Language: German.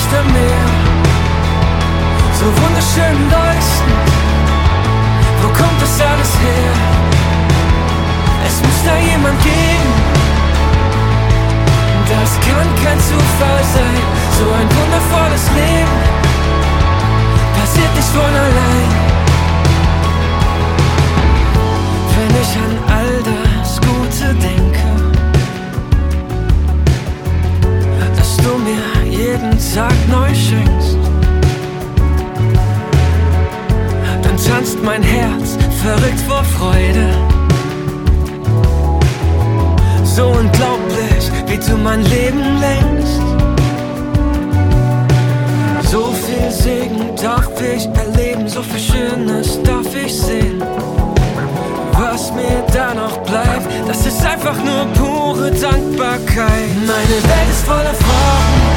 am Meer, so wunderschön leuchtend. Wo kommt das alles her? Es muss da jemand geben. Das kann kein Zufall sein. So ein wundervolles Leben passiert nicht von allein. Wenn ich an all das Gute denke, das du mir jeden Tag neu schenkst, dann tanzt mein Herz verrückt vor Freude. So unglaublich, wie du mein Leben lenkst. So viel Segen darf ich erleben, so viel Schönes darf ich sehen. Was mir da noch bleibt, das ist einfach nur pure Dankbarkeit. Meine Welt ist voller Fragen,